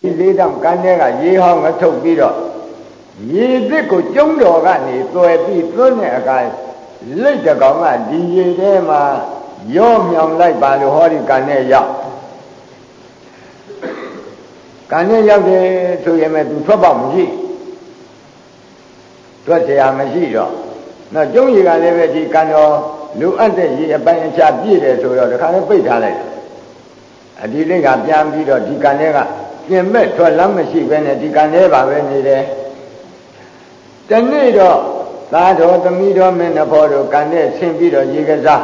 လေးတောင်ကန်းထဲကရေဟောင်းကထုတ်ပြီးတော့ရေသစ်ကိုကျုံးတော်ကနေသွယ်ပြီးသွန်းတဲ့အကလိတ်တကောင်ကဒီရေထဲမှာရော့မြောင်လိုက်ပါလို့ဟောဒီကန်းထဲရောက်ကန်းထဲရောက်တယ်ဆိုရင်မဲ့သူထွက်ပေါက်မရှိထွက်เสียမရှိတော့နော်ကျုံးရေကလည်းပဲဒီကန်းတော်လူအပ်တဲ့ရေအပိုင်းအခြားပြည့်တယ်ဆိုတော့တခါလည်းပိတ်ထားလိုက်အဒီလိတ်ကပြန်ပြီးတော့ဒီကန်းထဲကပြင်မဲ့ထွက်လမ်းမရှိပဲနဲ့ဒီကံလေးပါပဲနေတယ်တနေ့တော့သားတော်သမီးတော်မင်းနှဖော်တို့ကံနဲ့ဆင်းပြီးတော့ရေကစား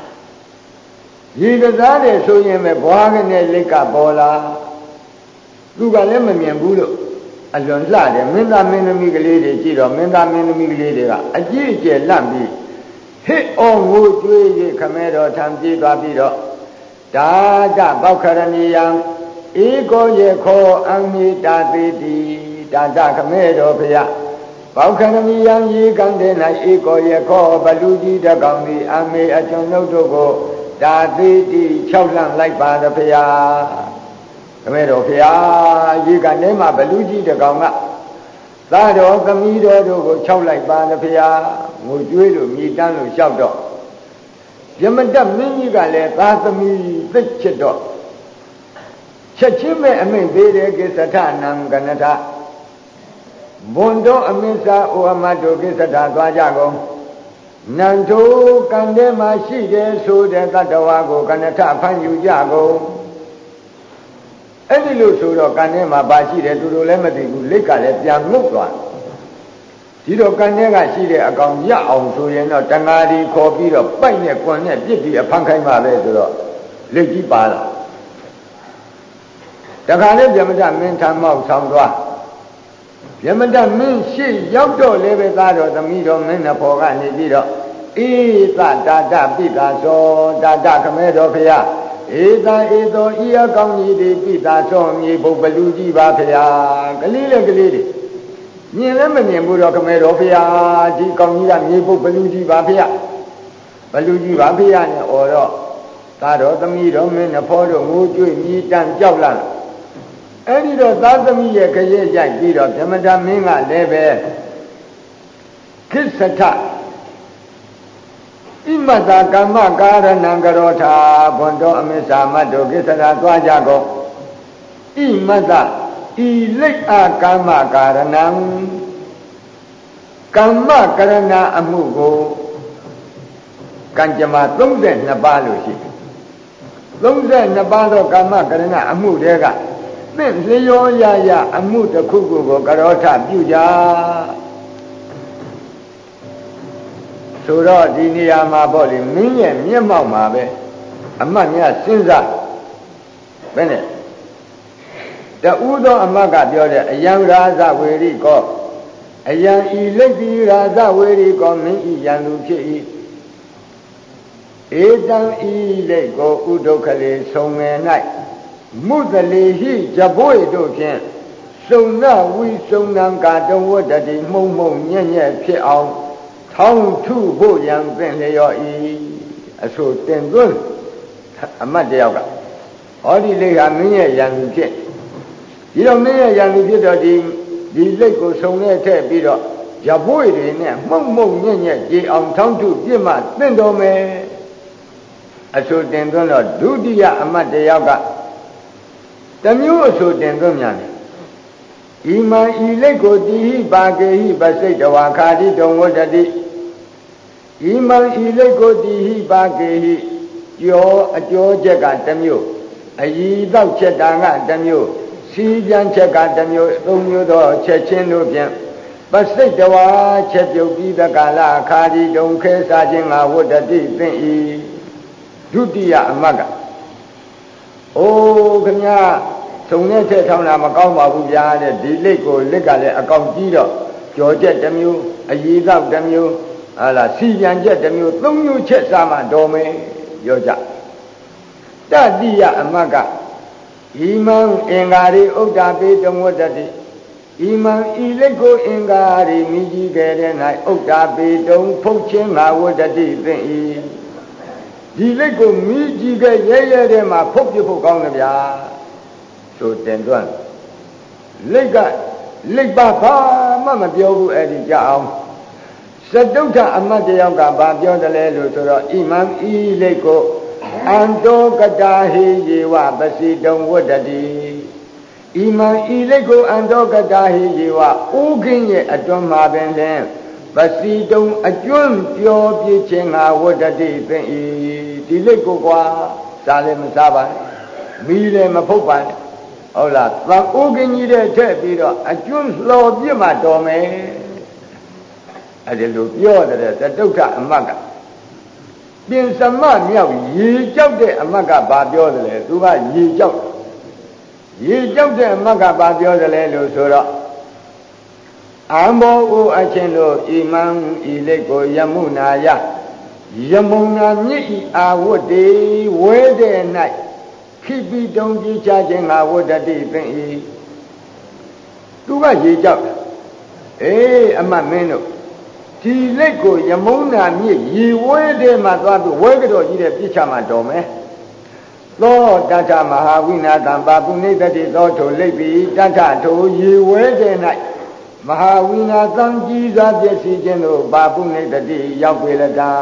တယ်ဆိုရင်ပဲဘွားကနေလိတ်ကပေါ်လာသူကလည်းမမြင်ဘူးလို့အလွန်လှတယ်မင်းသားမင်းသမီးကလေးတွေကြည့်တော့မင်းသားမင်းသမီးကလေးတွေကအကြည့်အကျယ်လန့်ပြီးဟစ်အောင်ငိုကြွေးရခမဲတော်ထံပြေးသွားပြီးတော့ဒါကပောက်ခရဏီယံဧကောယေခောအမိတာတိတိတာတခမဲတော်ဖျားဘောက်ခဏမီယံရေကံတဲ့၌ဧကောယေခောဘလူကြီးတကောင်သည်အမေအကျွန်ုပ်တို့ကိုတာတိတိ6လန့်လိုက်ပါတော်ဖျားခမဲတော်ဖျားရေကံထဲမှာဘလူကြီးတကောင်ကသားတော်သမီးတော်တို့ကို6လိုက်ပါတော်ဖျားငိုကြွေးလို့မြည်တမ်းလို့လျှောက်တော့ယမတမင်းကြီးကလည်းသားသမီးသိချစ်တော့ချက်ချင်းမဲ့အမိန့်ပေးတယ်ကိစ္စထနံကနထဘွန်တော်အမိစာဩအမတ်တို့ကိစ္စထသွားကြကုန်နန္ထိုကံထဲမှာရှိတယ်ဆိုတဲ့တတ္တဝါကိုကနထဖန်ယူကြကုန်အဲ့ဒီလိုဆိုတော့ကံထဲမှာပါရှိတယ်သူတို့လည်းမသိဘူးလိတ်ကလည်းပြန်ငုတ်သွားဒီတော့ကံထဲကရှိတဲ့အကောင်ရအောင်ဆိုရင်တော့တဏှာဒီခေါ်ပြီးတော့ပိုက်နဲ့ကွန်နဲ့ပြစ်ပြီးအဖန်ခိုင်းပါပဲဆိုတော့လိတ်ကြီးပါလာတခါလေးဗျမတမင်းထမောက်ဆောင်သွားဗျမတမင်းရှေ့ရောက်တော့လည်းပဲသားတော်သမီးတော်မင်းနှဖော်ကနေပြီးတော့ဧသတာတပိတာသောတာတခမဲတော်ဖရာဧသဧသောဤအကောင်းကြီးတွေပိတာသောမြေဘုပလူကြီးပါဖရာကလေးလည်းကလေးတွေမြင်လည်းမမြင်ဘူးတော့ခမဲတော်ဖရာဒီကောင်းကြီးကမြေဘုပလူကြီးပါဖရာဘလူကြီးပါဖရာနဲ့ဩတော့သားတော်သမီးတော်မင်းနှဖော်တို့ငိုကြွေးမြည်တမ်းကြောက်လန့်အဲ့ဒီတော့သားသမီးရဲ့ခရဲရိုက်ပြီးတော့ဗြဟ္မတာမင်းကလည်းပဲခိစ္စထဣမတကမ္မကာရဏံကရောထာဘွန်တော်အမစ္ဆာမတ်တို့ကိစ္စတာသွားကြကုန်ဣမတဤလိတ်အကမ္မကာရဏံကမ္မကရဏအမှုကိုကံကြမ္မာ32ပါးလို့ရှိတယ်32ပါးသောကမ္မကရဏအမှုတွေကသင့်လျောရရအမှုတစ်ခုခုကိုကရောထပြုကြဆိုတော့ဒီနေရာမှာပေါ့လေမင်းရဲ့မျက်မှောက်မှာပဲအမတ်များစဉ်းစားဘယ်နဲ့တူသောအမတ်ကပြောတဲ့အယံရာဇဝေရိကောအယံဤလိတ်တိရာဇဝေရိကောမင်းဤယံသူဖြစ်၏ဧတံဤလိတ်ကိုဥဒုက္ခလေဆုံးငယ်၌မုသလေဟိဇဘွေတို့ဖြင့်စုံနာဝိစုံနံကာတဝတ္တိမှုံမှုံညံ့ညက်ဖြစ်အောင်ထောင်းထုဖို့ရန်သင်လျောဤအဆိုတင်သွင်းအမတ်တယောက်ကဟောဒီလိတ်ဟာမင်းရဲ့ရန်သူဖြစ်ဒီတော့မင်းရဲ့ရန်သူဖြစ်တော့ဒီလိတ်ကိုစုံနဲ့ထည့်ပြီးတော့ဇဘွေတွေနဲ့မှုံမှုံညံ့ညက်ကြည်အောင်ထောင်းထုပြစ်မှသင်တော်မယ်အဆိုတင်သွင်းတော့ဒုတိယအမတ်တယောက်ကတမျိုးအဆိုတင်သွင်းမြန်တယ်ဤမံဤလိတ်ကိုတိဟိပါကေဟိပစိတ်တဝါခာတိတုံဝတ္တိဤမံဤလိတ်ကိုတိဟိပါကေဟိအကျော်ချက်ကတမျိုးအည်သောချက်တာကတမျိုးစီပြန်ချက်ကတမျိုးသုံးမျိုးသောချက်ချင်းတို့ဖြင့်ပစိတ်တဝါချက်ပြုတ်ပြီးတကာလခာတိတုံခဲစားခြင်းငါဝတ္တိသင်ဤဒုတိယအမတ်ကအိုးခင်ဗျာထုံနဲ့ထက်ထောင်းတာမကောင်းပါဘူးဗျာတဲ့ဒီလိတ်ကိုလက်ကလည်းအကောင်ကြီးတော့ကြော်ချက်တစ်မျိုးအည်သောတစ်မျိုးဟာလားစီပြန်ချက်တစ်မျိုးသုံးမျိုးချက်စားမှတော်မယ်ပြောကြတတိယအမတ်ကဤမံအင်္ဂါရိဥဒ္ဓပေတဝတ္တိဤမံဤလိတ်ကိုအင်္ဂါရိမိကြီးခဲ့တဲ့၌ဥဒ္ဓပေတုံဖုတ်ချင်းငါဝတ္တိသင်ဤဒီလိတ်ကိုမိကြီးခဲ့ရဲရဲတဲ့မှာဖုတ်ပြဖို့ကောင်းတယ်ဗျာဆိုတင်သွင်းလိပ်ပါဘာမှမပြောဘူးအဲ့ဒီကြအောင်စတုထအမတ်တယောက်ကဘာပြောတယ်လဲလို့ဆိုတော့ဣမံဤလိပ်ကိုအန္တောကတာဟိယေဝပစီတုံဝတ္တတိဣမံဤလိပ်ကိုအန္တောကတာဟိယေဝဥခင်းရဲ့အတွန်းမှာပင်လင်ပစီတုံအကျွန်းပြောပြခြင်းငါဝတ္တတိသင်ဤဒီလိပ်ကိုကွာစားလည်းမစားပါနဲ့မီးလည်းမဖုတ်ပါနဲ့ဟုတ်လားသံဥခင်းကြီးတဲ့ထက်ပြီးတော့အကျွန်းလှော်ပြစ်မှတော်မယ်အဲ့ဒီလိုပြောတဲ့သတုဋ္ဌအမတ်ကပြင်သမမြောက်ရေကြောက်တဲ့အမတ်ကဘာပြောတယ်လဲသူကရေကြောက်တဲ့အမတ်ကဘာပြောတယ်လဲလို့ဆိုတော့အံဘောဥအချင်းတို့ဣမံဤလိတ်ကိုယမုနာယယမုနာမြစ်ဤအာဝတ္တိဝဲတဲ့၌ခိပိတုံကြီးချခြင်းငါဝတ္တတိသင်ဤသူကရေကြောက်အေးအမတ်မင်းတို့ဒီလိတ်ကိုယမုနာမြစ်ရေဝဲတဲ့မှာသွားပြီးဝဲကြော်ကြီးတဲ့ပြစ်ချမှာတော်မယ်သောတထမဟာဝိနာတံပါပုနိတတိသောထိုလိတ်ပြီးတထထိုရေဝဲတဲ့၌မဟာဝိနာသံကြီးစွာပျက်စီးခြင်းတို့ပါပုနိတတိရောက်ပေလတံ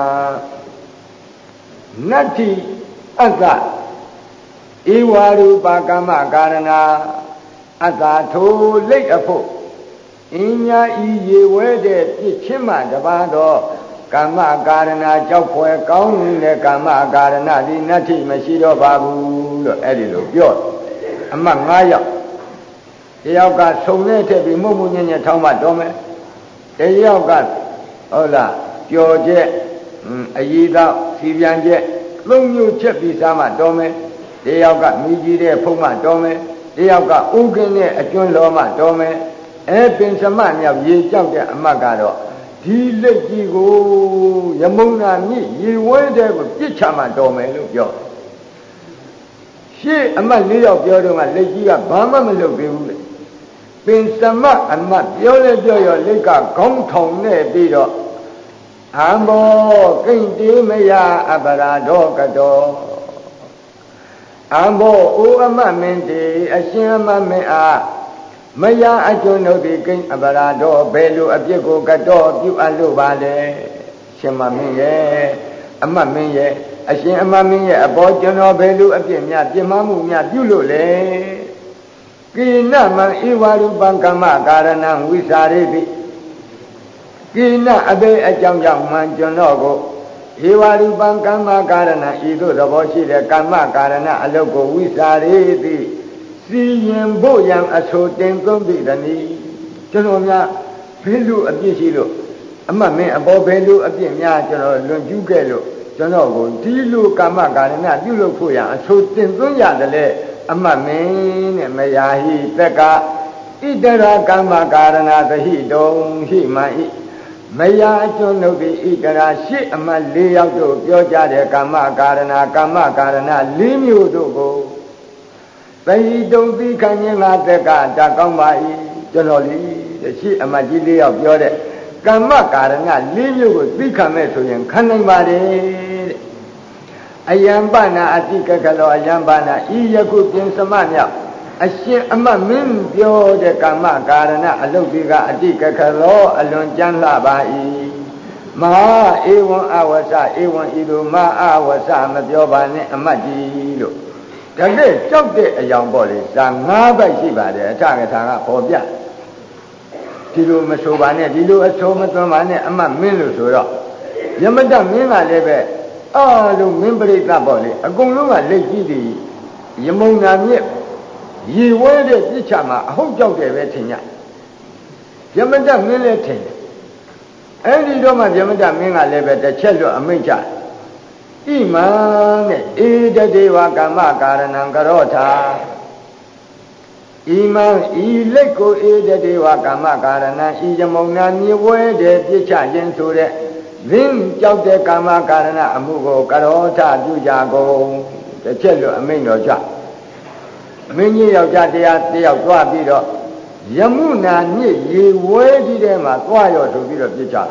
နတ္ထိအတ္တဧဝရူပကမ္မကာရဏအတ္တထိုလိတ်အဖို့အင်းညာဤရေဝဲတဲ့ပြစ်ချင်းမှတပါတော့ကမ္မကာရဏကြောက်ဖွယ်ကောင်းတဲ့ကမ္မကာရဏဒီနတ္ထိမရှိတော့ပါဘူးလို့အဲ့ဒီလိုပြောအမှတ်9ယောက်တယောက်ကဆုံနဲ့ထက်ပြီးမှုမှုညံ့ညံ့ထောင်းမှတော်မယ်တယောက်ကဟုတ်လားကြော်ချက်အည်သောစီပြန်ချက်သုံးမျိုးချက်ပြီးစားမှတော်မယ်တယောက်ကမိကြီးတဲ့ဖုံးမှတော်မယ်တယောက်ကဥကင်းတဲ့အကျွန်းလောမှတော်မယ်ပင်စမမြောက်ရေကြောက်တဲ့အမတ်ကတော့ဒီလက်ကြီးကိုယမုံနာမြစ်ရေဝဲတဲ့ကိုပြစ်ချမှတော်မယ်လို့ပြောရှေ့အမတ်၄ယောက်ပြောတော့ကလက်ကြီးကဘာမှမလုပ်သေးဘူးလေပင်စမအမတ်ပြောလဲပြောရောလက်ကခေါင်းထောင်နဲ့ပြီးတော့အံဘောကိဉ္တေမယအပရာဒောကတောအံဘောအိုအမတ်မင်းတေအရှင်အမတ်မင်းအားမယအကျွန်းတို့သည်ကိဉ္အပရာဒောဘယ်လိုအပြစ်ကိုကတော်ပြုအပ်လို့ပါလဲရှင်မမင်းရဲ့အမတ်မင်းရဲ့အရှင်အမတ်မင်းရဲ့အဘောကျွန်တော်ဘယ်လိုအပြစ်များပြစ်မှားမှုများပြုလို့လဲကိနမံဧဝရူပံကမ္မကာရဏံဝိစာရိတိကိနအဘေအကြောင်းကြောင့်မှကျွန်တော်ကိုဧဝရူပံကမ္မကာရဏံဤသို့သဘောရှိတဲ့ကမ္မကာရဏအလုတ်ကိုဝိစာရိတိစီရင်ဖို့ရန်အဆိုတင်သုံးသည့်တနည်းကျွန်တော်များဘယ်လိုအပြစ်ရှိလို့အမတ်မင်းအဘောဘယ်လိုအပြစ်များကျွန်တော်လွန်ကျူးခဲ့လို့ကျွန်တော်ကိုဒီလိုကမ္မကာရဏပြုလုပ်ဖို့ရန်အဆိုတင်သွင်းရတယ်လေအမတ်မင်းနဲ့မယာဟိသက်ကဣတရာကမ္မကာရဏသဟိတုံဟိမဟိမယာအကျွန်းတို့သည်ဣတရာရှစ်အမတ်၄ယောက်တို့ပြောကြတဲ့ကမ္မကာရဏ၄မျိုးတို့ကိုသဟိတုံသိခံခြင်းငါသက်ကတာကောင်းပါ၏ကျွန်တော်လီတဲ့ရှစ်အမတ်ကြီး၄ယောက်ပြောတဲ့ကမ္မကာရဏ၄မျိုးကိုသိခံမဲ့ဆိုရင်ခံနိုင်ပါတယ်တဲ့အယံပနာအတိကကလောအယံပနာဤယခုပြင်စမမြောက်အရှင်အမတ်မင်းပြောတဲ့ကမ္မကာရဏအလုတ်ဒီကအတိကကလောအလွန်ကြမ်းလှပါ၏မဟာဧဝံအဝဆဧဝံဤသို့မအဝဆမပြောပါနဲ့အမတ်ကြီးလို့ဒါနဲ့ကြောက်တဲ့အယောင်ပေါ့လေဒါ၅ဘက်ရှိပါတယ်အထကထာကပေါ်ပြဒီလိုမဆိုပါနဲ့ဒီလိုအဆိုမသွန်းပါနဲ့အမတ်မင်းလို့ဆိုတော့ယမတမင်းကလည်းပဲအားလုံးမင်းပရိသတ်ပေါ့လေအကုန်လုံးကလက်ကြီးတွေယမုံနာမြစ်ရေဝဲတဲ့ပြစ်ချမှာအဟုတ်ကြောက်တယ်ပဲထင်ကြယမတမင်းလည်းထင်တယ်အဲ့ဒီတော့မှယမတမင်းကလည်းပဲတစ်ချက်လွတ်အမိန့်ချဣမံနဲ့ဧတတေဝကမ္မကာရဏံကရောထာဣမံဤလက်ကိုဧတတေဝကမ္မကာရဏံဤယမုံနာမြစ်ဝဲတဲ့ပြစ်ချခြင်းဆိုတဲ့သင်ကြောက်တဲ့ကာမကာရဏအမှုကိုကရောထပြုကြကုန်တစ်ချက်လို့အမိန့်တော်ကြအမင်းကြီးယောက်ျားတရားတယောက်သွားပြီးတော့ယမုနာမြစ်ရေဝဲကြီးထဲမှာသွားရောဆိုပြီးတော့ပြစ်ကြတယ်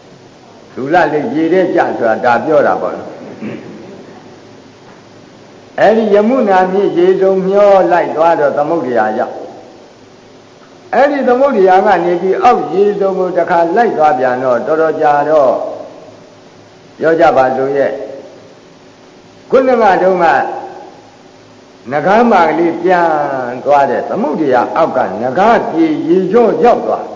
လူလလေးရေထဲကြဆိုတာဒါပြောတာပေါ့နော်အဲ့ဒီယမုနာမြစ်ရေစုံမျောလိုက်သွားတော့သမုဒ္ဒရာရောက်အဲ့ဒီသမုဒ္ဒရာကနေပြီးအောက်ရေစုံကိုတစ်ခါလိုက်သွားပြန်တော့တော်တော်ကြာတော့ပြောကြပါစို့ရဲ့ခုနကတုန်းကနဂါးမကလေးပြန်သွားတဲ့သမုဒ္ဒရာအောက်ကနဂါးပြေရေကျော်ရောက်သွား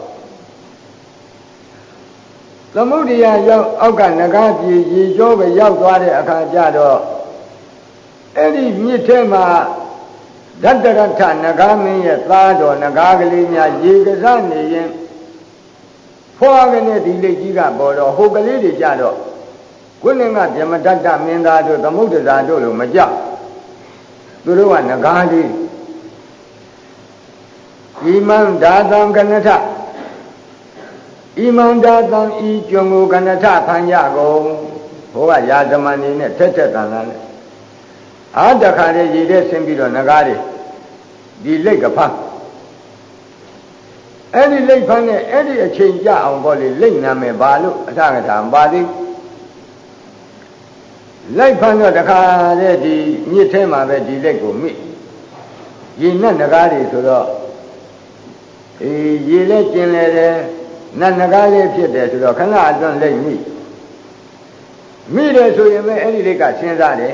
သမုဒ္ဒရာရောက်အောက်ကနဂါးပြေရေကျော်ပဲရောက်သွားတဲ့အခါကျတော့အဲ့ဒီမြစ်ထဲမှာဓတ္တရထနဂါးမင်းရဲ့သားတော်နဂါးကလေးများရေကစားနေရင်ဖွာကနေဒီလက်ကြီးကပေါ်တော့ဟိုကလေးတွေကြတော့ခုနကဗြဟ္မတတ္တမင်းသားတို့သမုဒ္ဒရာတို့လိုမကြောက်သူတို့ကနဂါးလေးဣမံဒါသံကနထဣမံဒါသံဤကျွံကိုကနထဖန်ကြကုန်ဘိုးကရာဇမဏီနဲ့ထက်ထက်တန်တန်နဲ့အားတခါလေးရည်တဲ့ဆင်းပြီးတော့နဂါးတွေဒီလိတ်ကဖမ်းအဲ့ဒီလိတ်ဖမ်းနဲ့အဲ့ဒီအချိန်ကြအောင်ပေါ့လေလိတ်နာမယ်ဘာလို့အထကထာမပါသေးလိုက်ဖမ်းတော့တခါတဲ့ဒီမြစ်ထဲမှာပဲဒီလက်ကိုမိရေနဲ့နဂါးတွေဆိုတော့ရေလည်းကျင်လေတယ်နတ်နဂါးလေးဖြစ်တယ်ဆိုတော့ခဏအတွန်းလက်မိတယ်ဆိုရင်ပဲအဲ့ဒီလက်ကစဉ်းစားတယ်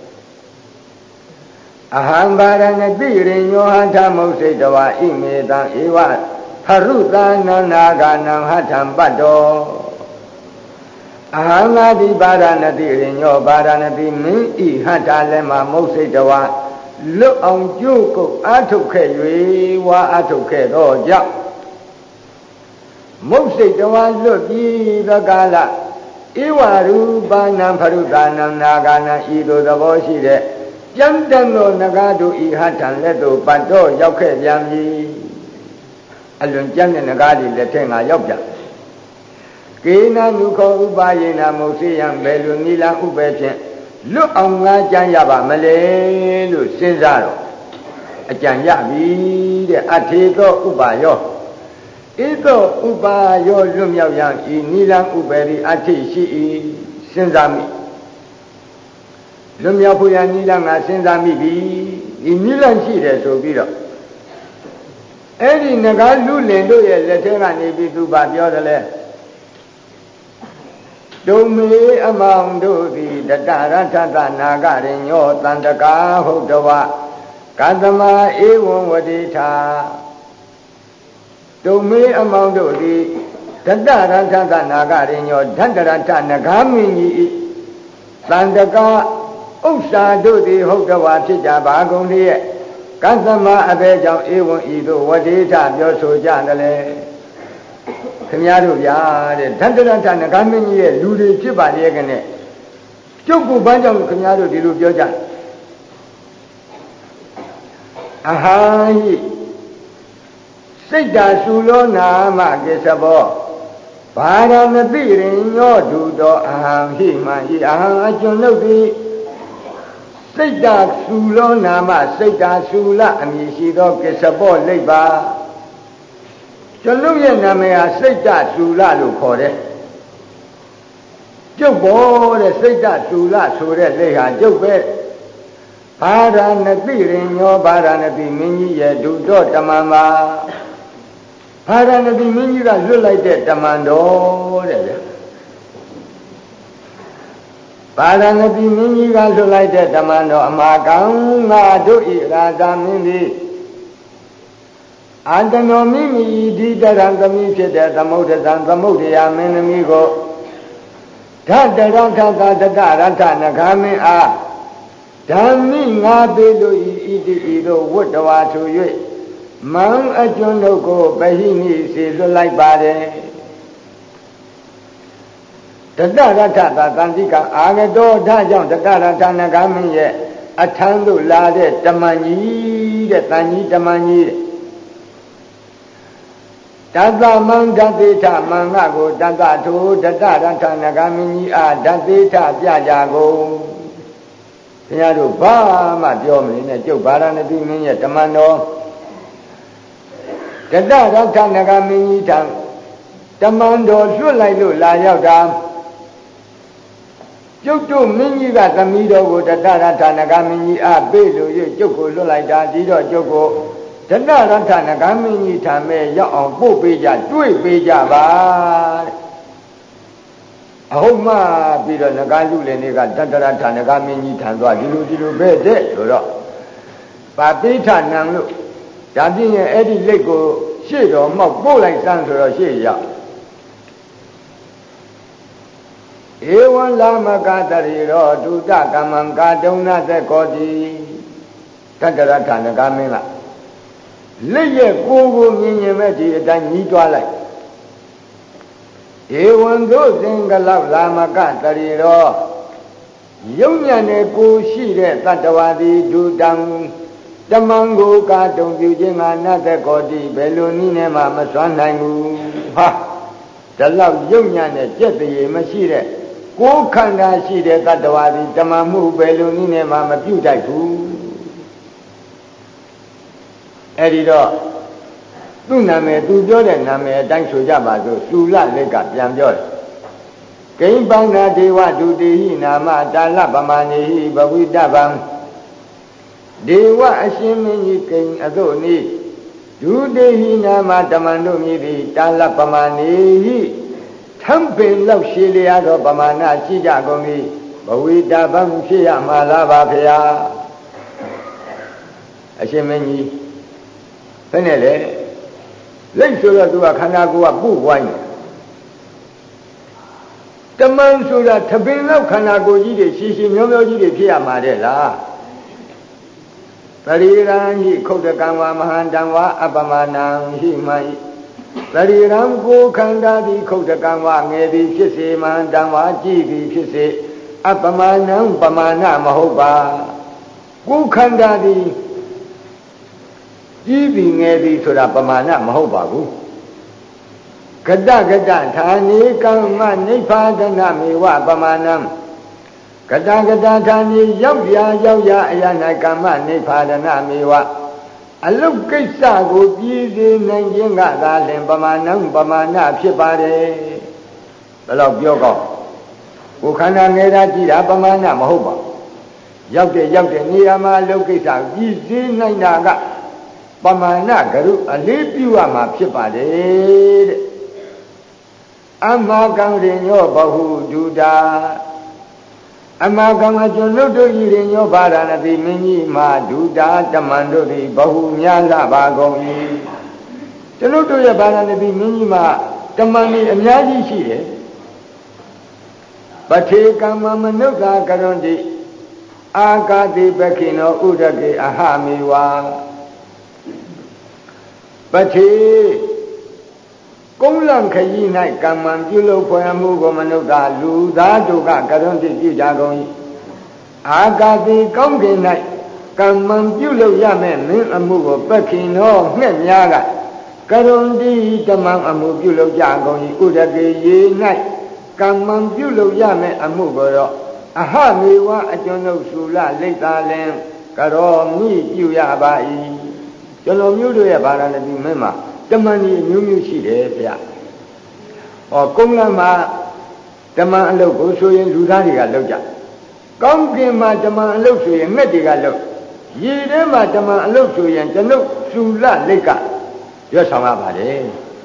အဟံဘာရဏတိရိညောဟထမုတ်စိတ်တဝါဣမေတံဧဝဖရုသနာနာဂာနံဟထံပတ္တောအဟံငါတိပါရဏတိရိညောပါရဏတိမင်းဤဟထလည်းမှာမုတ်စိတ်တဝါလွတ်အောင်ကြိုးကုတ်အာထုတ်ခဲ့၍ဝါအာထုတ်ခဲ့တော့ကြောင့်မုတ်စိတ်တဝါလွတ်ပြီးသောကာလဧဝရူပနာဖရုသနာနာဂာနံဤသို့သဘောရှိတဲ့ကျမ်းတန်သောနဂါတို့ဤဟထံလက်သို့ပတ်တော့ရောက်ခဲ့ပြန်ပြီအလွန်ကျမ်းတဲ့နဂါတွေလက်ထက်ငါရောက်ပြန်ကေနနုခောဥပါယေနမုတ်စေယံဘယ်လိုနိလဥပဲဖြင့်လွတ်အောင်ငါကြံရပါမလဲလို့စဉ်းစားတော့အကြံရပြီတဲ့အထေသောဥပါယောဧသောဥပါယောလွတ်မြောက်ရန်ဤနိလဥပဲဒီအထေရှိ၏စဉ်းစားမိလွတ်မြောက်ဖို့ရနိလငါစဉ်းစားမိပြီဒီနိလရှိတယ်ဆိုပြီးတော့အဲ့ဒီငကားလူလင်တို့ရဲ့လက်ထဲကနေပြီးသူပါပြောတယ်လေဒုံမေအမောင်တို့သည်တတရထသနာဂရိညောတန္တကာဟုတ်တဝကသမဧဝံဝတိထာဒုံမေအမောင်တို့သည်တတရထသနာဂရိညောဓတ္တရထနဂါမင်းကြီးတန္တကာဥစ္စာတို့သည်ဟုတ်တဝဖြစ်ကြပါကုန်လျက်ကသမအဘေကြောင့်ဧဝံဤသို့ဝတိထပြောဆိုကြတယ်လေခင်ဗျားတို့ဗျာတဲ့ဓတ္တရထနဂါမင်းကြီးရဲ့လူတွေဖြစ်ပါရဲ့ကနဲ့ကျုပ်ကဘာကြောင့်ခင်ဗျားတို့ဒီလိုပြောကြအဟံဟိစိတ်တာစုလောနာမကိစ္စဘောဘာရမတိရင်ညောတူတော်အဟံဟိမှဟိအဟံအကျွန်ုပ်သည်စိတ်တာစုလောနာမစိတ်တာစုလအမည်ရှိသောကိစ္စဘောလိပ်ပါကျွန်ုပ်ရဲ့နာမည်ဟာစိတ်တဆူလလို့ခေါ်တယ်ကျုပ်ဘောတဲ့စိတ်တဆူလဆိုတဲ့လေဟာကျုပ်ပဲဘာရဏတိရင်ညောဘာရဏတိမင်းကြီးရဲ့ဒုတော်တမန်ပါဘာရဏတိမင်းကြီးကလွတ်လိုက်တဲ့တမန်တော်တဲ့ဗျဘာရဏတိမင်းကြီးကလွတ်လိုက်တဲ့တမန်တော်အမာကံငါတို့ဤရာဇမင်းသည်အတနောမိမိဒီတရံသမီးဖြစ်တဲ့သမုဒ္ဒဇံသမုဒ္ဒရာမင်းသမီးကိုဓတ္တရထသတ္တရထနဂါမင်းအားဓမ္မိငါပေတို့ဤတိဤတို့ဝတ္တဝါဆို၍မံအကျွန်းတို့ကိုပဟိနိစေလွတ်လိုက်ပါတယ်တတ္တရထသာတန်တိကအာဂတောဓာကြောင့်တတ္တရထနဂါမင်းရဲ့အထံသို့လာတဲ့တမန်ကြီးတဲ့တန်ကြီးတမန်ကြီးတဲ့တသမံဓသေထမင်္ဂကိုတတထိုတတရထနဂါမင်းကြီးအားဓသေထပြကြကုန်ဘုရားတို့ဘာမှပြောမနေနဲ့ကျုပ်ဗာရဏသီမင်းရဲ့တမန်တော်တတရထနဂါမင်းကြီးထံတမန်တော်လွတ်လိုက်လို့လာရောက်တာကျုပ်တို့မင်းကြီးကသမီးတော်ကိုတတရထနဂမင်းကြီးအားပေးလို့၍ကျုပ်ကိုလွတ်လိုက်တာဒီတော့ကျုပ်ကိုတတရထနဂမင်းကြီးထံမဲ့ရောက်အောင်ပို့ပေးကြတွေ့ပေးကြပါတဲ့အဟုတ်မှပြီးတော့ငကားလူလည်းနေကတတရထနဂမင်းကြီးထံသွားဒီလိုပဲတဲ့ဆိုတော့ပါပိဋ္ဌနံလို့ဒါပြင်းရဲ့အဲ့ဒီလက်ကိုရှေ့တော်မောက်ပို့လိုက်စမ်းဆိုတော့ရှေ့ရောက်ဧဝံလာမကတရေရောဒုတကမ္မံကာတုံနာသက်ကောတိတတရထနဂမင်းကလက်ရဲ့ကိုမြင်ရင်မဲ့ဒီအတိုင်းညီးတွားလိုက်ဧဝံတို့စင်ကလောက်လာမကတရေရောယုံညံ့တဲ့ကိုရှိတဲ့တတ္တဝါသည်ဒုတံတမန်ကိုကာတုံပြုခြင်းကနတ်သက်ကောတိဘယ်လိုနည်းနဲ့မှမစွမ်းနိုင်ဘူးဟာဒီလောက်ယုံညံ့တဲ့ကြက်တရေမရှိတဲ့ကိုယ်ခန္ဓာရှိတဲ့တတ္တဝါသည်တမန်မှုဘယ်လိုနည်းနဲ့မှမပြုတ်တတ်ဘူးအဲ့ဒီတော့သူ့နာမည်သူပြောတဲ့နာမည်အတိုင်းဆိုကြပါစို့သုလလက်ကပြန်ပြောတယ်ဂိမ့်ပန္နာဒေဝဒုတိဟိနာမတာလပမာနေဟိဘဝိတဗံဒေဝအရှင်မင်းကြီးဂိမ့်အသို့နိဒုတိဟိနာမဓမ္မတို့မြည်သည်တာလပမာနေဟိထံပင်လောက်ရှိလျာသောပမာဏရှိကြကုန်၏ဘဝိတဗံဖြစ်ရမှာလားပါဗျာအရှင်မင်းကြီးဘယ်နဲ့လဲလက်ဆိုတော့သူကခန္ဓာကိုယ်ကပုဝိုင်းတမန်ဆိုတာထပင်လောက်ခန္ဓာကိုယ်ကြီးတွေရှိမျောကြီးတွေဖြစ်ရမှာတဲ့လားပရိရံဟိခုတ်တကံဝါမဟာတံဝါအပမနာဟိမဟိပရိရံကိုခန္ဓာသည်ခုတ်တကံဝါငယ်သည်ဖြစ်စေမဟာတံဝါကြည်သည်ဖြစ်စေအပမနာပမာဏမဟုတ်ပါကိုခန္ဓာသည်ကြီးပြီးငယ်ပြီးဆိုတာပမာဏမဟုတ်ပါဘူးကတကတဌာနေကမ္မနိဗ္ဗာဒနာမေဝပမာဏံကတကတဌာနေရောက်ရအရ၌ကမ္မနိဗ္ဗာဒနာမေဝအလုတ်ကိစ္စကိုပြည်စေနိုင်ခြင်းကသာလျှင်ပမာဏံပမာဏဖြစ်ပါတယ်ဘယ်တော့ပြောကောကိုခန္ဓာငယ်တာကြည့်တာပမာဏမဟုတ်ပါရောက်တဲ့နေရာမှာအလုတ်ကိစ္စပြည်စေနိုင်တာကပမာဏကရုအလေးပြုရမှာဖြစ်ပါတယ်တဲ့အမကံရင်ညောဘဟုဒုတာအမကံအကျွန်ုပ်တို့ဤရင်ညောဗာရဏတိမင်းကြီးမှာဒုတာတမန်တို့သည်ဘဟုများလာပါကုန်၏ကျွန်ုပ်တို့ရဲ့ဗာရဏတိမင်းကြီးမှာတမန်ကြီးအများကြီးရှိတယ်ပထေကမ္မမနုဿာကရွန်တိအာဂတိပခိနောဥဒကေအဟမေဝါပထေကုန်းလံခရီး၌ကမ္မံပြုလုပ်ဖွယ်မှုကိုမနုဿာလူသားတို့ကကရွန်တိပြုကြကုန်၏အာဂတိကောင်းကင်၌ကမ္မံပြုလုပ်ရမယ်မင်းအမှုကိုပက္ခိနောငှက်များကကရွန်တိဓမ္မံအမှုပြုလုပ်ကြကုန်၏ဥဒကေရေ၌ကမ္မံပြုလုပ်ရမယ်အမှုကိုတော့အဟမေဝအကျွန်ုပ်သုလလိတ်သာလင်ကရောမိပြုရပါ၏ကျွန်တော်မျိုးတို့ရဲ့ဗာရဏသီမင်းမှာတမန်ကြီးမျိုးမျိုးရှိတယ်ဗျ။ဟောကုန်းလမ်းမှာတမန်အလုပ်ကိုဆိုရင်လူသားတွေကလုပ်ကြ။ကောင်းကင်မှာတမန်အလုပ်ဆိုရင်ငှက်တွေကလုပ်။ရေထဲမှာတမန်အလုပ်ဆိုရင်ကျွန်ုပ်သုလလိတ်ကရွတ်ဆောင်ရပါတယ်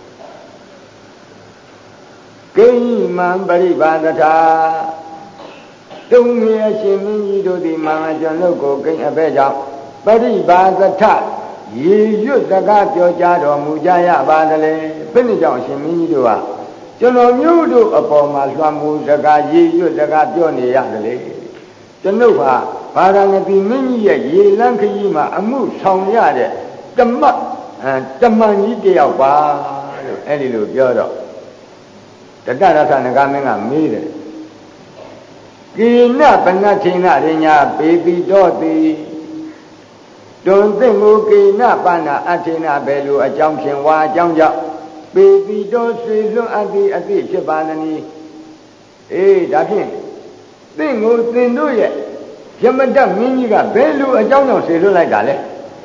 ။ကိမံပရိပါဒထာတုံးမြအရှင်မင်းကြီးတို့သည်မာကျွန်ုပ်ကိုကိအပဲကြောင့်ပရိပါဒထရေရွတ်စကားပြောကြတော်မူကြရပါသလဲဘယ်နှကြောင့်အရှင်မင်းကြီးတို့ဟာကျွန်တော်မျိုးတို့အပေါ်မှာလွှမ်းမိုးစကားရေရွတ်စကားပြောနေရတယ်လေကျွန်ုပ်ဟာဗာရဏသီမင်းကြီးရဲ့ရေလန်းခရီးမှာအမှုဆောင်ရတဲ့တမန်ကြီးတယောက်ပါလို့အဲ့ဒီလိုပြောတော့တတရထနဂမင်းကမေးတယ်ကိနပနထိနရိညာပေပိတော်တိတွန်သိငုကိနပနာအထိနဘယ်လိုအကြောင်းဖြင့်ဝါအကြောင်းကြောင့်ပေပိတော်ဆွေလွတ်အပ်သည့်အသည့်ဖြစ်ပါသနည်းအေးဒါဖြင့်သိငုသင်တို့ရဲ့ယမတမင်းကြီးကဘယ်လိုအကြောင်းကြောင့်ဆွေလွတ်လိုက်တာလဲ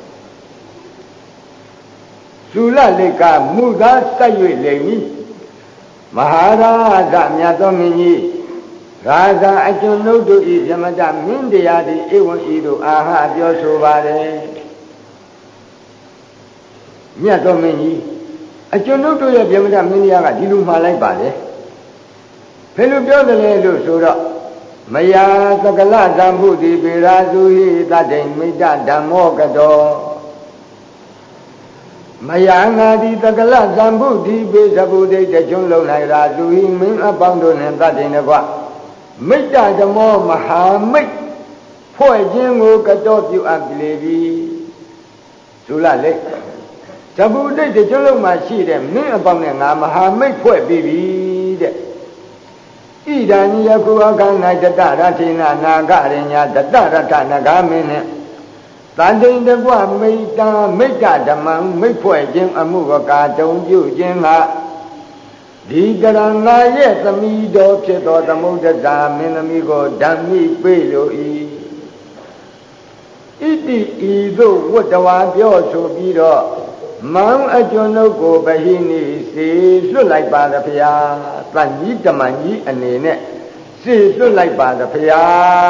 သုလလိကမူသားဆက်၍လိမ့်မည်မဟာရာဇမြတ်သောမင်းကြီးရာဇာအကျွန်ုပ်တို့ဤဗြဟ္မတမင်းတရားသည်ဧဝံဤသို့အာဟပြောဆိုပါれမြတ်တော်မင်းကြီးအကျွန်ုပ်တို့ရဲ့ဗြဟ္မတမင်းတရားကဒီလိုမှားလိုက်ပါလေဘယ်လိုပြောသလဲလို့ဆိုတော့မယာသကလသံဘုတိပေရာဇူဟိတတ္တိမိတ္တဓမ္မောကတောမယာငါသည်သကလသံဘုတိပေသဗုဒိတကျွန်းလုံးလိုက်ရာဇူဟိမင်းအပေါင်းတို့နှင့်တတ္တိနှကွမိတ္တဓမ္မောမဟာမိတ်ဖွဲ့ခြင်းကိုကတောပြုအပ်လေပြီဆိုလာလေသဗုဒိတကျွန်းလုံးမှာရှိတဲ့မင်းအပေါင်းနဲ့ငါမဟာမိတ်ဖွဲ့ပြီးပြီတဲ့ဣဒာနိယကုအခန္ဓာတတရထေနနာဂရိညာတတရထနဂမင်းနဲ့တန်တိန်တကွမိတ္တဓမ္မံမိတ်ဖွဲ့ခြင်းအမှုဝကာတုံပြုခြင်းဟာဒီကရဏရဲ့သမီးတော်ဖြစ်သောသမုဒ္ဒဇာမင်းသမီးကိုဓမ္မိပေးလို၏ဣတိဤသို့ဝတ္တဝါပြောဆိုပြီးတော့မောင်အကျွန်ုပ်ကိုဗဟိနိစေလွတ်လိုက်ပါသဗျာတန်ကြီးတမန်ကြီးအနေနဲ့စေလွတ်လိုက်ပါသဗျာ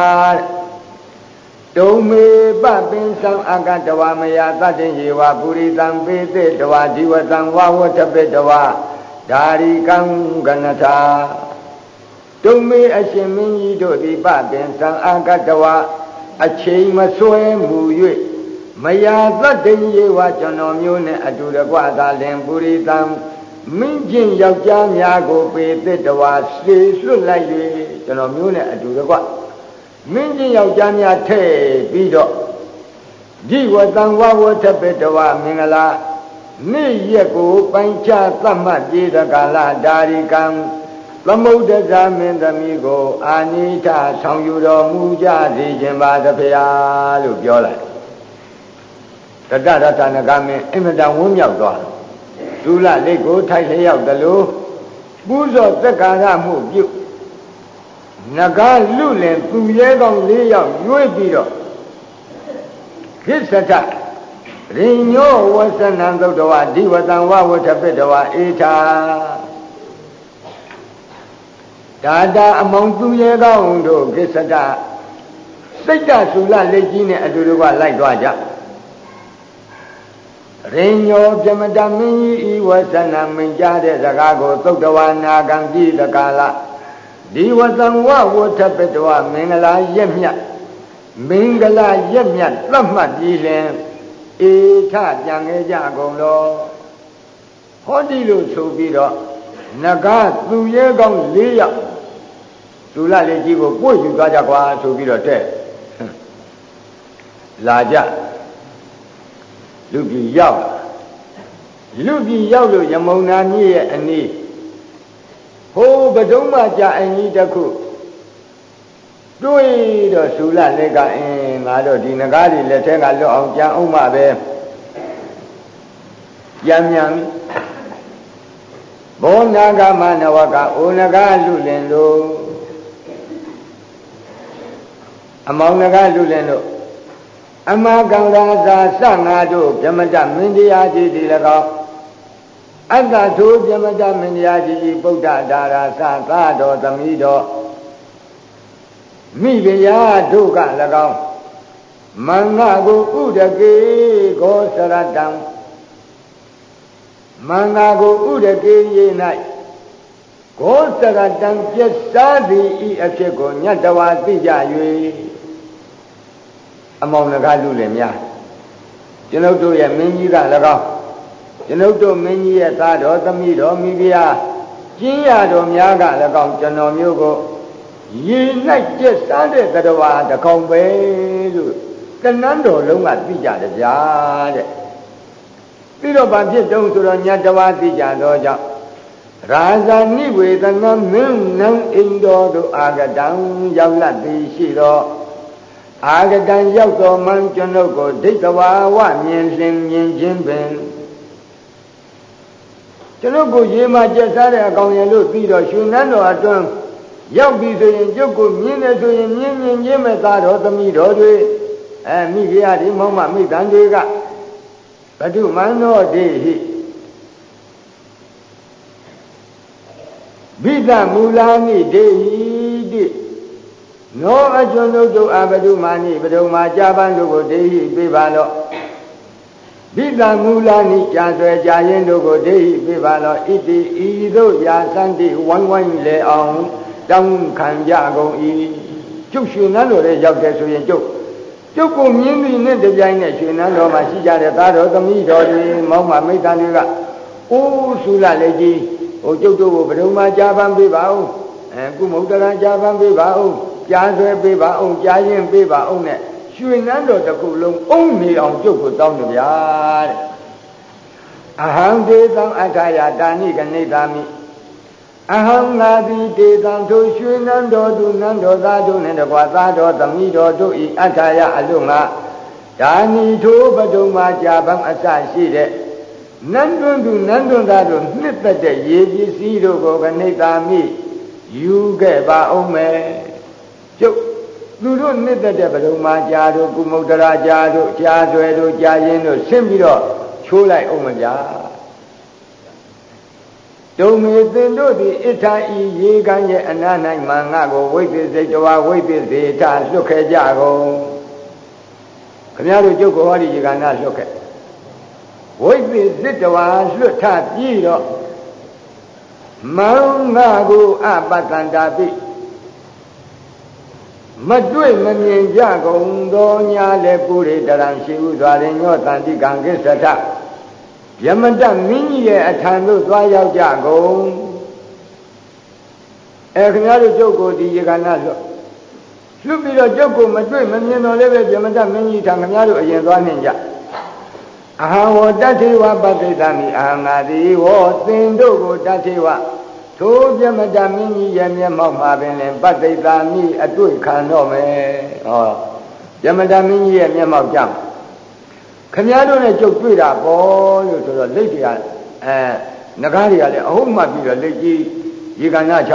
တုံမေပပင်္စံအာကတဝမယသတ္တေယေဝပုရိသံပေသေတဝဒီဝတံဝဝတပေတဝဓာရိကံကနထာတုံမေအရှင်မင်းကြီးတို့သည်ပပင်္စံအာကတဝအချိန်မဆွဲမူ၍မယာသတ္တေယေဝကျွန်တော်မျိုးနဲ့အတူတကွသာလင်ပုရိသံမင်းချင်းယောက်ျားများကိုပေသတ္တဝါစေလွတ်လိုက်၍ကျွန်တော်မျိုးနဲ့အတူတကွမင်းချင်းယောက်ျားများထည့်ပြီးတော့ဒီဝတံဝဝထပေတဝမင်္ဂလာနေ့ရက်ကိုပိုင်ခြားသတ်မှတ်ပြေတကာလဓာရိကံသမုဒ္ဒဇာမင်းသမီးကိုအာနိဋ္ဌဆောင်ယူတော်မူကြစေခြင်းပါသဗျာလို့ပြောလိုက်တတရတနဂမင်းအင်မတန်ဝန်းမြောက်သွားဒုလလိတ်ကိုထိုက်လျောက်တယ်လို့ပူဇော်သက်ကာရမှုပြုနဂလူလင်သူရဲကောင်း၄ယောက်ရွေးပြီးတော့ခိစ္စတရိညောဝဆနံသုတ်တော်ဒီဝတံဝဝထပိတဝအေထာဒါတာအမောင်သူရဲကောင်းတို့ခိစ္စတစိတ်တဆူလလက်ကြီးနဲ့အတူတူကလိုက်သွားကြရိညောပြမတမင်းကြီးဤဝဆနံမင်ကြားတဲ့စကားကိုသုတ်တော်နာကံကြည့်တကာလဒီဝတံဝဝထပိတဝမင်္ဂလာရက်မြတ်မင်္ဂလာရက်မြတ်သတ်မှတ်ပြီးလင်ဧထပြန်ခဲ့ကြကုန်လို့ဟောဒီလိုဆိုပြီးတော့နဂသူရဲကောင်း၄ယောက်ဒုလလေးကြီးကိုပို့ယူသွားကြကွာဆိုပြီးတော့တဲ့လာကြလူပြည်ရောက်လို့ယမုန်နာမြစ်ရဲ့အနီးဟိုးပဒုံးမကြအင်ကြီးတစ်ခုတွေးတော့သုလလက်ကငါတို့ဒီငကားတွေလက်ထဲကလွတ်အောင်ကြံအောင်မှပဲပြန်မြန်ဘောနာဂမနဝကအိုနဂလူလင်တို့အမောင်နဂလူလင်တို့အမကံရာသာစငါတို့ဗြဟ္မတမင်းတရားကြီးဒီ၎င်းအတ္တထိုဗြဟ္မတမင်းတရားကြီးဗုဒ္ဓဒါရာသသာတော်သမီးတော်မိဖုရားတို့က၎င်းမင်္ဂကိုဥဒကေဂောစရတံမင်္ဂကိုဥဒကေရေ၌ဂောစရတံပြစ္ဆာသည်ဤအဖြစ်ကိုညတဝါသိကြ၍အမောင်ငကားလူလည်းများကျွန်ုပ်တို့ရဲ့မင်းကြီးက၎င်းကျွန်ုပ်တို့မင်းကြီးရဲ့သားတော်သမီးတော်မိဖုရားကျင်းရတော်များက၎င်းကျွန်တော်မျိုးကိုရေ၌ကျက်စားတဲ့သတ္တဝါတစ်ကောင်ပဲလို့တဏ္ဍတော်လုံးကသိကြတယ်ဗျာတဲ့ပြီးတော့ဘာဖြစ်တုံးဆိုတော့ညတဝါသိကြတော့ကြောင့်ရာဇာနိဝေဒနာမင်းနံအိန္ဒောတို့အာဂတံရောက်လာသည်ရှိတော့အာဂတံရောက်တော်မှကျွန်ုပ်ကိုဒိဋ္ဌဝါဝမြင်လင်မြင်ခြင်းပင်ကျွန်ုပ်ကိုရေမှာကျက်စားတဲ့အကောင်ရလို့ပြီးတော့ရှင်နန်းတော်အတွင်းရောက်ပြီဆိုရင်ကျုပ်ကိုမြင်တယ်ဆိုရင်မြင်ချင်းမဲ့သားတော်သမီးတော်တွေမိဖုရားဒီမောင်မမိတန်တွေကဘဒုမန္နောတေဟိဘိသမူလာမိတေဟိတိနောအကျွန်ုပ်တို့အဘဒုမာနိပဒုမာကြာပန်းတို့ကိုဒေဟိပြပါလော့ဘိတံမူလာနိကြာဆွဲကြာရင်တို့ကိုဒေဟိပြပါလော့ဣတိဤသို့ယာစန္တိဝိုင်းဝိုင်းလေအောင်တောင်းခံကြကုန်၏ကျုပ်ရွှေနန်းတော်ရဲ့ရောက်တယ်ဆိုရင်ကျုပ်ကိုမြင်းပြီးနဲ့တပြိုင်နဲ့ရွှေနန်းတော်မှာရှိကြတဲ့သားတော်သမီးတော်တွေမောင်မမိတ်တန်တွေကအိုးဆူလာလေကြီးဟိုကျုပ်တို့ကိုဘယ်တော့မှကြာပန်းပေးပါဦးကုမုဒ္ဒရာကြာပန်းပေးပါဦးကြားဆွဲပေးပါအောင်ကြားရင်ပေးပါအောင်နဲ့ရွှေနန်းတော်တစ်ခုလုံးအုံနေအောင်ကျုပ်ကိုတောင်းကြဗျာတဲ့အဟံဒေသံအထာယတာနိကနေသာမိအဟံငါတိဒေသံထိုရွှေနန်းတော်သူနန်းတော်သားတို့နဲ့တကွာသားတော်သမီးတော်တို့ဤအထာယအလုံးငါဒါနီထိုပဒုံမှာကြာပန်းအစရှိတဲ့နန်းတွင်သူနန်းတွင်သားတို့နှစ်သက်တဲ့ရေပစ္စည်းတို့ကိုကနေသာမိယူခဲ့ပါအောင်မယ်ကျုပ်သူတို့နှစ်သက်တဲ့ပဒုံမာကြာတို့ကုမုဒ္ဒရာကြာတို့ကြာဆွဲတို့ကြာရင်တို့ဆင်းပြီးတော့ချိုးလိုက်အောင်မကြာဒုံမေသင်တို့သည်ဣထာဤရေကံရဲ့အနာ၌မင်္ဂကိုဝိသေစိတ်တဝဝိသေစေထလွတ်ခဲ့ကြကုန်ခင်ဗျားတို့ကျုပ်ကိုဟောဒီရေကနာလွတ်ခဲ့ဝိသေစိတ်တဝလွတ်ထပြီးတော့မင်္ဂကိုအပတ္တန္တာပိမတွေ့မမြင်ကြကုန်သောညာလည်းပုရိတရံရှိဥစွာရင်ညောတန်တိကံကိစ္စထယမတမင်းကြီးရဲ့အထံသို့သွားရောက်ကြကုန်ခင်ဗျားတို့ကျုပ်ကိုဒီရေကနာလွတ်ပြီးတော့ကျုပ်ကိုမတွေ့မမြင်တော့လည်းပဲယမတမင်းကြီးထံခင်ဗျားတို့အရင်သွားနေကြအဟံဝတ္ထေဝပတိသမိအာငါတိဝောသင်တို့ကိုတထေဝထိုပြမတမင်းကြီးရဲ့မျက်မှောက်မှာပင်လင်ပတ္တိတာမိအတွေ့ခံတော့မယ်ဟောပြမတမင်းကြီးရဲ့မျက်မှောက်ကြခမည်းတော်နဲ့ကြုတ်တွေ့တာပေါ့လို့ဆိုတော့လက်တွေကငကားတွေကလည်းအဟုတ်မှတ်ပြီးတော့လက်ကြီးရေကနာချ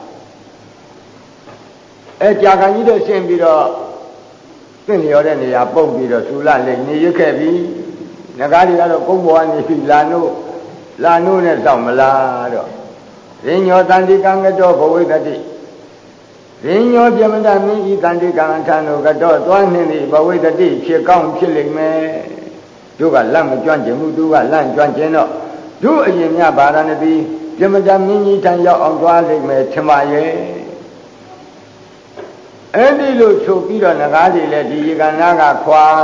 တယ်ကြာကန်ကြီးတော့ဆင်းပြီးတော့သင်လျော်တဲ့နေရာပုတ်ပြီးတော့ဆူလာလက်နေရခဲ့ပြီးငကားတွေကတော့ကုန်းပေါ်ကနေပြီးလာနိုးနဲ့တောက်မလားတော့ရင်းညောတန်တိကံကတော့ဘဝိတ္တိရင်းညောပြမတမင်းဤတန်တိကံထံတို့ကတော့သွားနေသည့်ဘဝိတ္တိဖြစ်ကောင်းဖြစ်လိမ့်မယ်တို့ကလန့်မကျွမ်းကျင်မှုသူကလန့်ကျွမ်းကျင်တော့တို့အရင်မြဗာရဏသီပြမတမင်းကြီးထံရောက်အောင်သွားလိမ့်မယ်ထင်ပါရဲ့အဲ့ဒီလိုချုပ်ပြီးတော့ငကားတွေလည်းဒီရေကနာကခွာ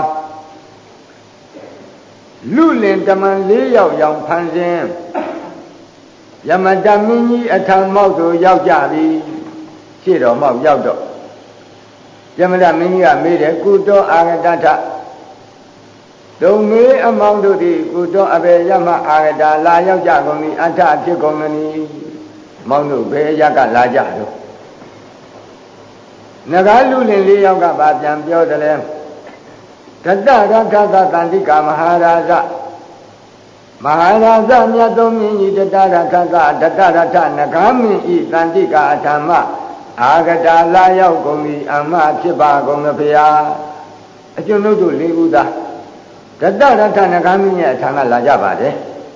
လူလင်တမန်၄ယောက်ရောင်ဖန်ဆင်းယမတမင်းကြီးအထံမောက်သို့ရောက်ကြပြီရှေ့တော်မောက်ရောက်တော့ယမတမင်းကြီးကမေးတယ်ကုတောအာဂတထဒုံမေအမောင်တို့သည်ကုတောအဘေယမအာဂတာလာရောက်ကြကုန်သည်အထဖြစ်ကုန်သည်မောင်တို့ဘယ်ရကလာကြတော့ငကားလူလင်၄ယောက်ကပါပြန်ပြောတယ်လဲတတရထသတန္တိကမဟာရာဇမဟာရာဇမြတ်သောမြင်းကြီးတတရထသတတရထနဂါမင်းဤတန္တိကအထမအာဂတာလာရောက်ကုန်သည်အမဖြစ်ပါကုန်သဗျာအကျွန်ုပ်တို့၄ဦးသားတတရထနဂါမင်းရဲ့အထံကလာကြပါတယ်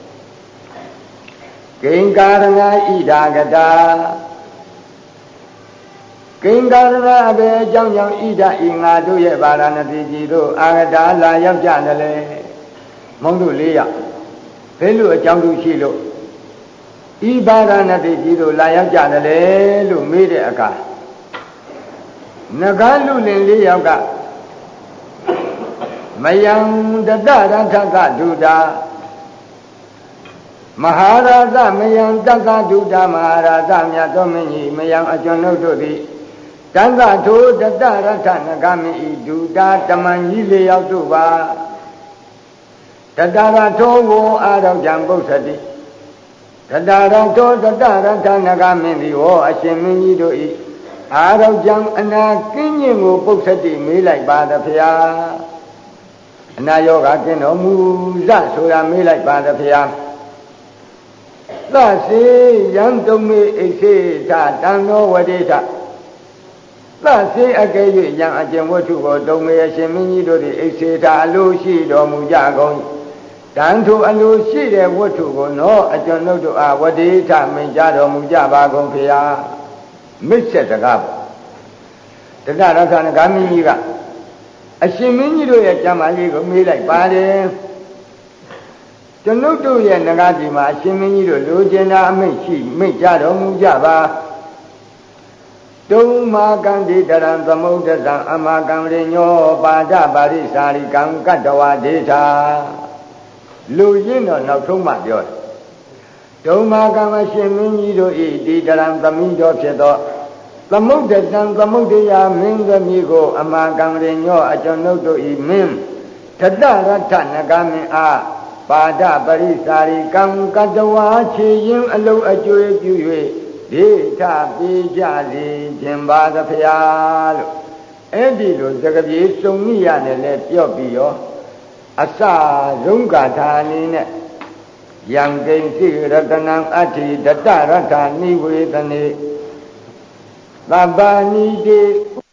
ကိင်္ကာရဏဣဒာဂတာကိင်္ကာရဏအဘေအကြောင်းကြောင့်ဣဒဤငါတို့ရဲ့ဗာရာဏသီကြီးတို့အာဂတာလာရောက်ကြတယ်လေမောင်တို့၄ယောက်ဘယ်လိုအကြောင်းသူရှိလို့ဤဗာရာဏသီကြီးတို့လာရောက်ကြတယ်လေလို့မေးတဲ့အခါနဂါလူလင်၄ယောက်ကမယံတတရထကဒုတာမဟာရာဇမယံတက္ကဒုတာမဟာရာဇမြတ်သောမင်းကြီးမယံအကျွန်ုပ်တို့သည်တန်ခထိုတတရထနဂမင်းဤဒုတာတမန်ကြီး၄ယောက်တို့ပါတတရထောကိုအာရောကြံပု္ပ္ပတိတတရထောတတရထနဂမင်းသည်ဟောအရှင်မင်းကြီးတို့ဤအာရောကြံအနာကင်းခြင်းကိုပု္ပ္ပတိမေးလိုက်ပါသဗျာအနာယောဂကင်းတော်မူဇဆိုတာမေးလိုက်ပါသဗျာသစေယံတုံမေအိစေသတံသောဝတိထသစေအကဲ၍ယံအကျင့်ဝတ္ထုကိုတုံမေအရှင်မင်းကြီးတို့သည်အိစေသအလိုရှိတော်မူကြကုန်တန်ထိုအလိုရှိတဲ့ဝတ္ထုကိုနောအကျွန်ုပ်တို့အားဝတိထမင်ကြတော်မူကြပါကုန်ဖေဟာမစ္ဆက်စကားပေါ့တတရထနဂါမင်းကြီးကအရှင်မင်းကြီးတို့ရဲ့ကျမ်းမာရေးကိုမေးလိုက်ပါတယ်ကျွန်ုပ်တို့ရဲ့နဂါကြီးမှာအရှင်မင်းကြီးတို့လိုချင်တာအမိန့်ရှိမိန့်ကြတော်မူကြပါတုံမာကံတိတရံသမုဒ္ဒသံအမကံရိညောပါဒပါရိစာရိကံကတ္တဝဒေထာလူရင်းတော့နောက်ဆုံးမှပြောတယ်ဒုမာကံအရှင်မင်းကြီးတို့ဤတိတရံသမီးတော်ဖြစ်သောသမုဒ္ဒတံသမုဒ္ဒရာမင်းသမီးကိုအမကံရိညောအကျွန်ုပ်တို့ဤမင်းတတရထနဂမင်းအားပါဒပရိစာရိကံကတ္တဝါခြေရင်အလုံးအကျွေးပြု၍ဒေထပေးကြစေခြင်းပါသဖျားလို့အဲ့ဒီလိုသကပြေစုံမိရနဲ့လဲပြော့ပြီးရောအစရုံးကာထာအနေနဲ့ယံကိဉ္စိရတနံအဋ္ဌိတတရထာနိဝေသနေသဗ္ဗာနိတိ